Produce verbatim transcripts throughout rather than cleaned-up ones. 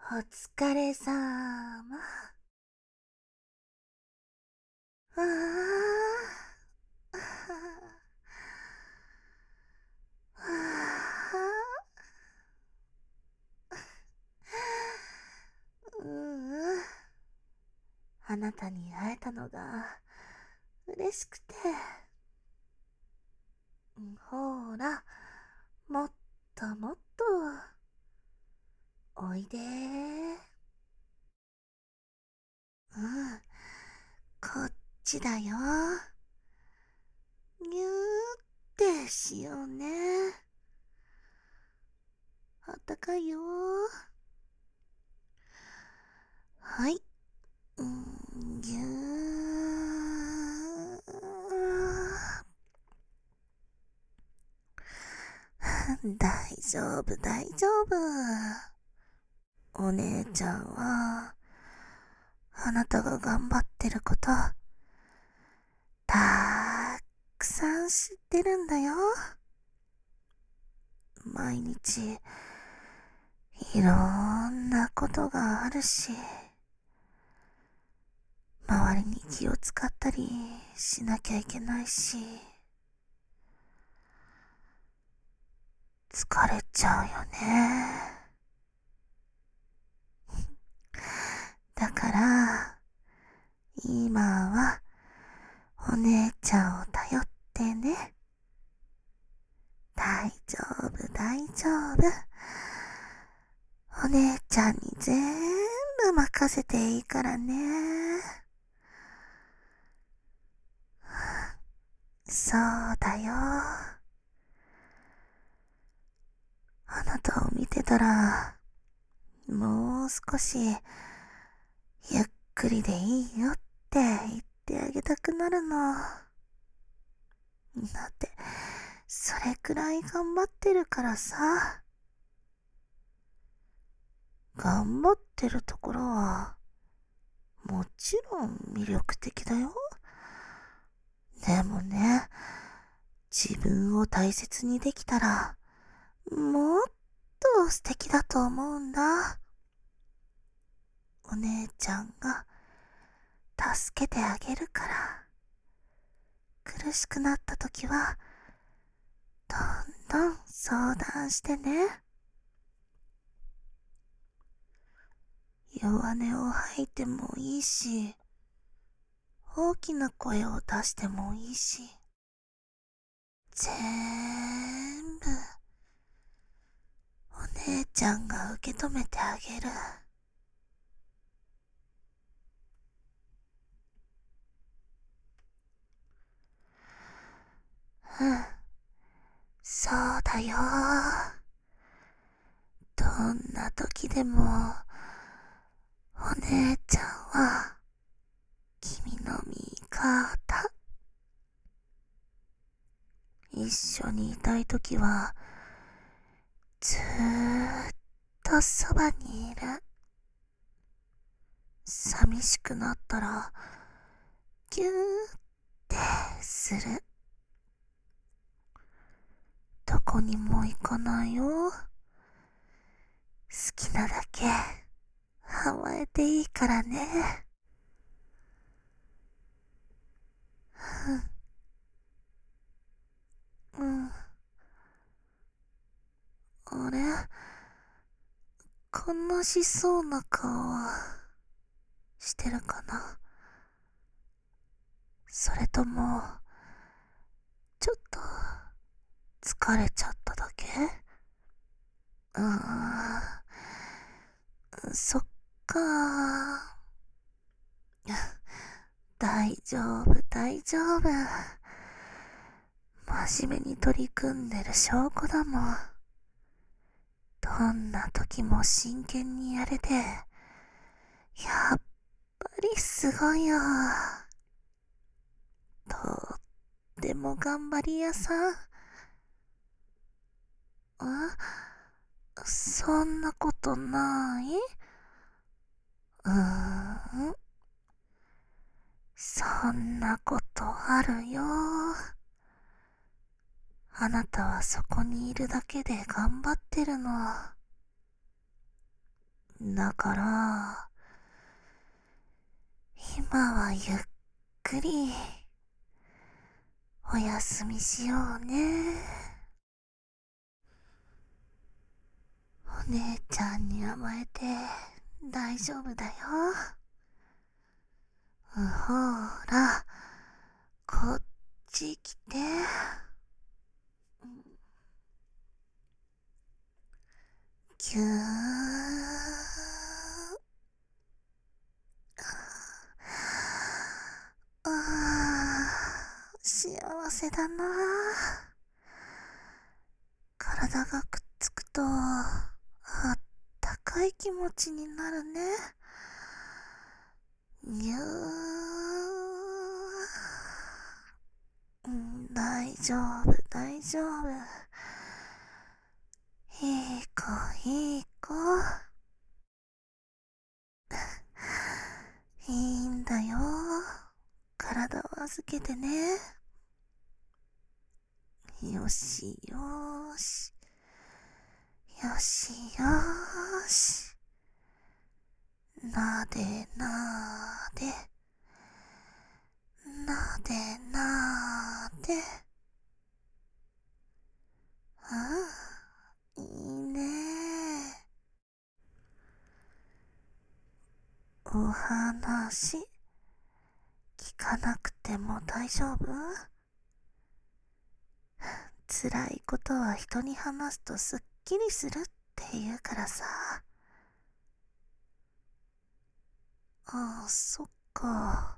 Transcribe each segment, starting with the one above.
お疲れさーま。ああ、うーん、あなたに会えたのが嬉しくて。ほーら、もっともっとおいでー。うん、こっちだよ。ぎゅーってしようね。あったかいよ。はい。うん、ぎゅー。大丈夫、大丈夫。お姉ちゃんは、あなたが頑張ってること、たくさん知ってるんだよ。毎日、いろんなことがあるし、周りに気を使ったりしなきゃいけないし、疲れちゃうよね。だから、今は、お姉ちゃんを頼ってね。大丈夫、大丈夫。お姉ちゃんに全部任せていいからね。そうだよ。あなたを見てたら、もう少し、ゆっくりでいいよって言ってあげたくなるの。だって、それくらい頑張ってるからさ。頑張ってるところは、もちろん魅力的だよ。でもね、自分を大切にできたら、もっと素敵だと思うんだ。お姉ちゃんが助けてあげるから。苦しくなった時は、どんどん相談してね。弱音を吐いてもいいし、大きな声を出してもいいし、全部、お姉ちゃんが受け止めてあげる。うん、そうだよ。どんな時でも、お姉ちゃんは、君の味方。一緒にいたい時は、ずーっとそばにいる。寂しくなったら、ぎゅーってする。どこにも行かないよ。好きなだけ甘えていいからね。うん。あれ、悲しそうな顔してるかな。それとも、ちょっと疲れちゃっただけ？うーん、そっかー。大丈夫、大丈夫。真面目に取り組んでる証拠だもん。どんな時も真剣にやれて、やっぱりすごいよ。とっても頑張り屋さん。あ、そんなことない？うーん、そんなことあるよ。あなたはそこにいるだけで頑張ってるの。 だから、今はゆっくりお休みしようね。お姉ちゃんに甘えて大丈夫だよ。ほら、こっち来て。ぎゅー。あー、幸せだな。体がくっつくとあったかい気持ちになるね。ぎゅー。うん、大丈夫大丈夫。いい子いい子。いいんだよ。体を預けてね。よしよーし。よしよーし。なでなで。なでなで。うん、いいね。お話聞かなくても大丈夫？辛いことは人に話すとすっきりするって言うからさ。ああ、そっか。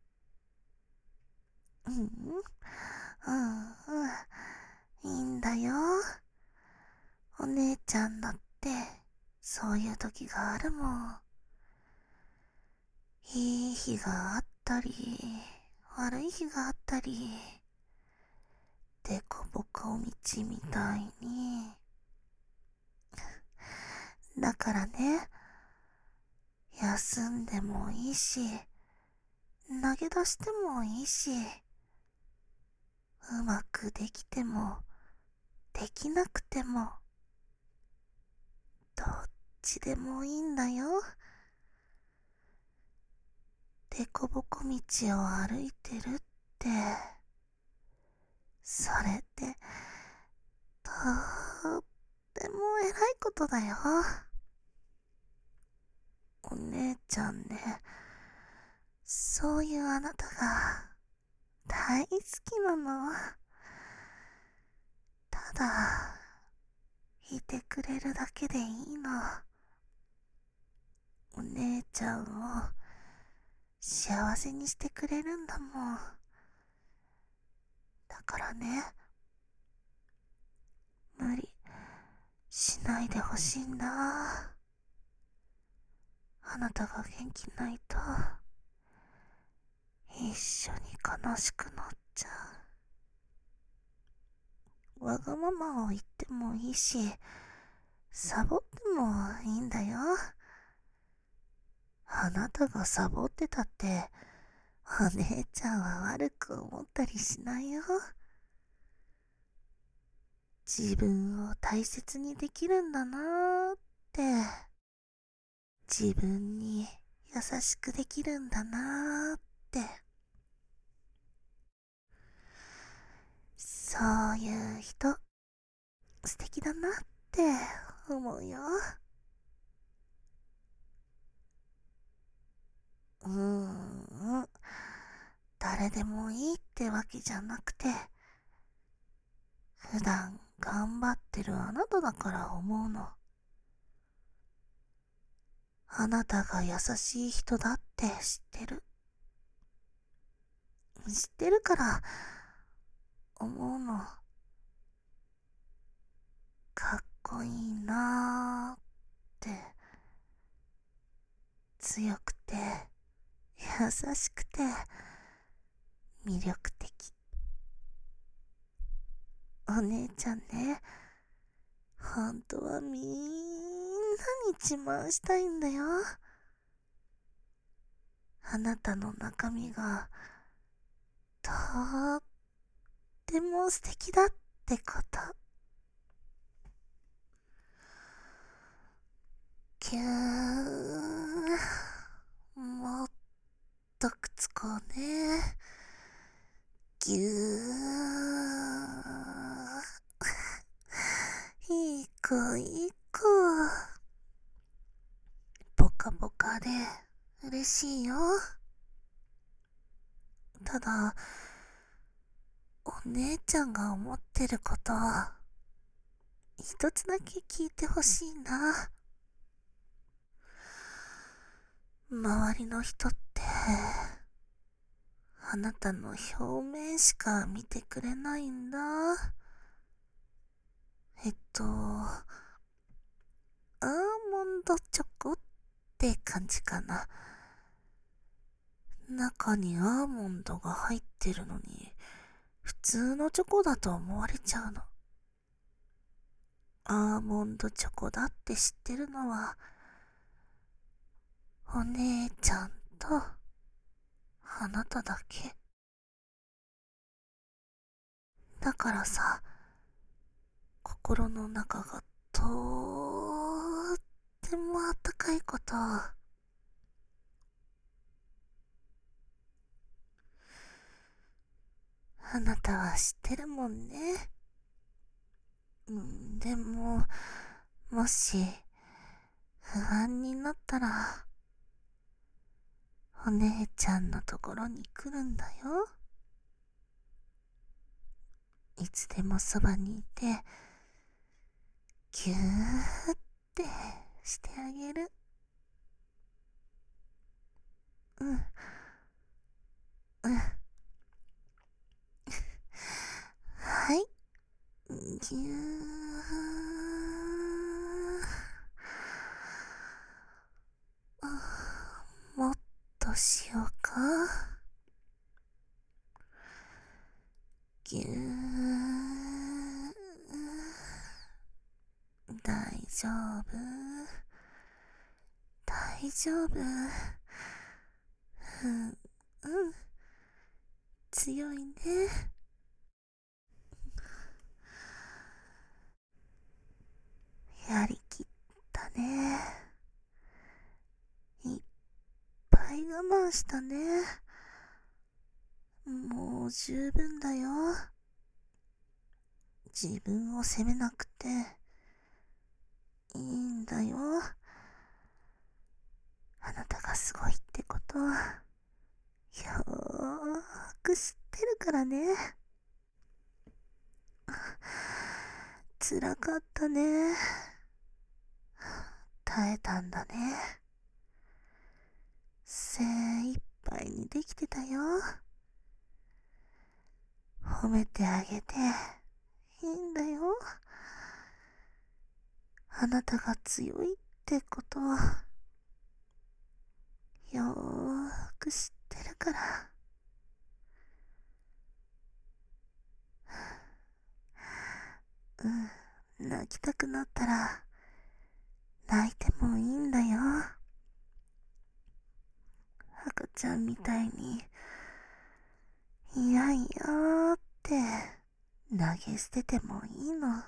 うん、うん、うん、いいんだよ。お姉ちゃんだってそういう時があるもん。いい日があったり、悪い日があったり、でこぼこ道みたいに。だからね、休んでもいいし、投げ出してもいいし、うまくできてもできなくてもどっちでもいいんだよ。でこぼこ道を歩いてるって、それってとっても偉いことだよ。お姉ちゃんね、そういうあなたが大好きなの。ただいてくれるだけでいいの。お姉ちゃんを幸せにしてくれるんだもん。だからね、無理しないでほしいんだ。あなたが元気ないと一緒に悲しくなっちゃう。わがままを言ってもいいし、サボってもいいんだよ。あなたがサボってたってお姉ちゃんは悪く思ったりしないよ。自分を大切にできるんだなーって、自分に優しくできるんだなーって、そういう人素敵だなって思うよ。うーん、誰でもいいってわけじゃなくて、普段頑張ってるあなただから思うの。あなたが優しい人だって知ってる。知ってるから思うの。かっこいいなーって、強くて優しくて魅力的。お姉ちゃんね、本当はみんなに自慢したいんだよ。あなたの中身がとっても素敵だってこと。ぎゅーく。ポカポカで嬉しいよ。ただ、お姉ちゃんが思ってること、一つだけ聞いてほしいな。周りの人って、あなたの表面しか見てくれないんだ。えっと、アーモンドチョコって感じかな。中にアーモンドが入ってるのに、普通のチョコだと思われちゃうの。アーモンドチョコだって知ってるのは、お姉ちゃんと、あなただけ。だからさ、心の中がとーってもあったかいこと、あなたは知ってるもんね。うん、でも、もし、不安になったら、お姉ちゃんのところに来るんだよ。いつでもそばにいて、ぎゅーってしてあげる。うん、うん。はい。ぎゅー。もっとしようか。ぎゅー。大丈夫。大丈夫。うん、うん。強いね。やりきったね。いっぱい我慢したね。もう十分だよ。自分を責めなくていいんだよ。あなたがすごいってことよーく知ってるからね。辛かったね。耐えたんだね。精一杯にできてたよ。褒めてあげていいんだよ。あなたが強いってことよーく知ってるから。うん、泣きたくなったら泣いてもいいんだよ。赤ちゃんみたいにいやいやって投げ捨ててもいいの。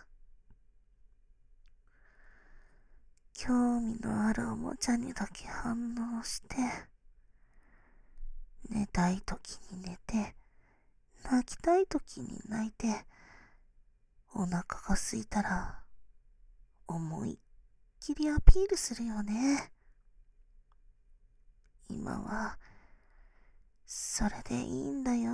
興味のあるおもちゃにだけ反応して、寝たい時に寝て、泣きたい時に泣いて、お腹が空いたら思いっきりアピールするよね。今はそれでいいんだよ。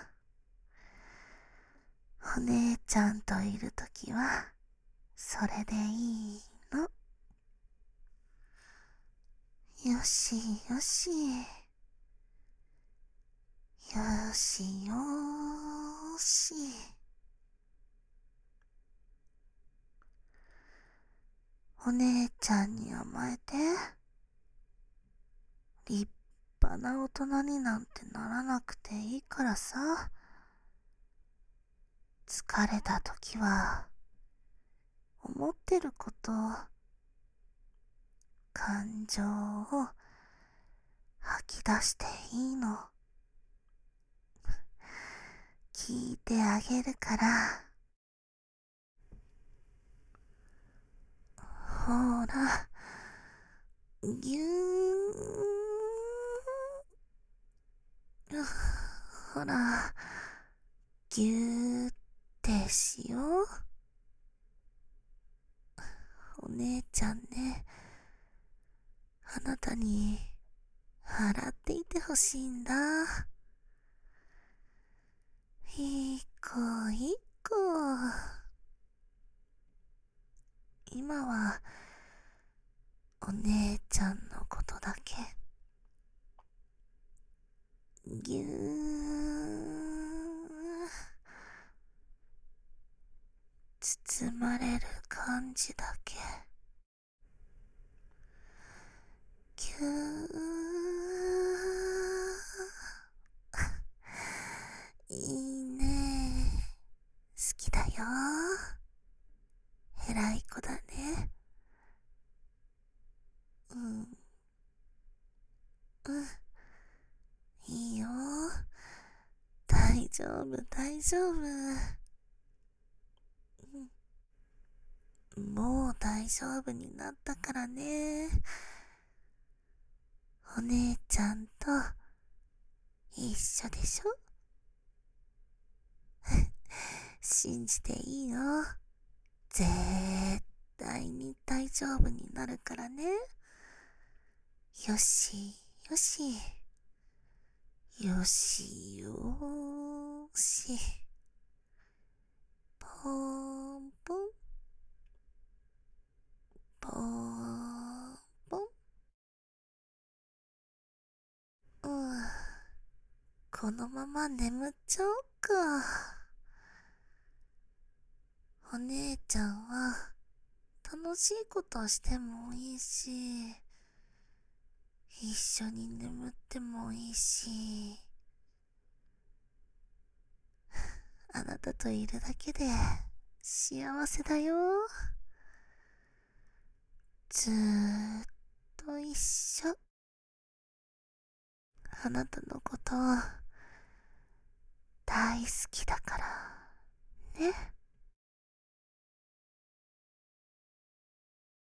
お姉ちゃんといるときはそれでいいの。よしよし。よしよーし。お姉ちゃんに甘えて。立派な大人になんてならなくていいからさ。疲れたときは思ってること、感情を吐き出していいの。聞いてあげるから。ほら、ぎゅーん。ほら、ぎゅーってしよう。お姉ちゃんね、あなたに笑っていてほしいんだ。一個一個。今はお姉ちゃんのことだけぎゅー包まれる感じだけぎゅーいいね、好きだよ、偉い子だね。うんうんいいよ、大丈夫大丈夫。うん、もう大丈夫になったからね。お姉ちゃんと一緒でしょ。信じていいよ、絶対に大丈夫になるからね。よしよしよしよーし。ポーンポンポーンポン。うん、このまま眠っちゃおうか。お姉ちゃんは楽しいことしてもいいし、一緒に眠ってもいいし、あなたといるだけで幸せだよ。ずーっと一緒。あなたのこと大好きだ